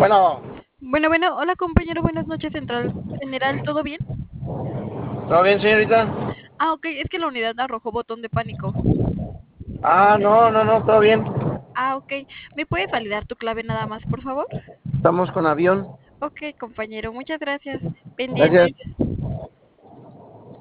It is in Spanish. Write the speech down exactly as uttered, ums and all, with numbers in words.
Bueno, Bueno, bueno, hola compañero, buenas noches, Central General, ¿todo bien? ¿todo bien, señorita? Ah, ok, es que la unidad arrojó botón de pánico. Ah, no, no, no, todo bien. Ah, ok, ¿me puedes validar tu clave nada más, por favor? Estamos con avión. Ok, compañero, muchas gracias. Pendiente. Gracias.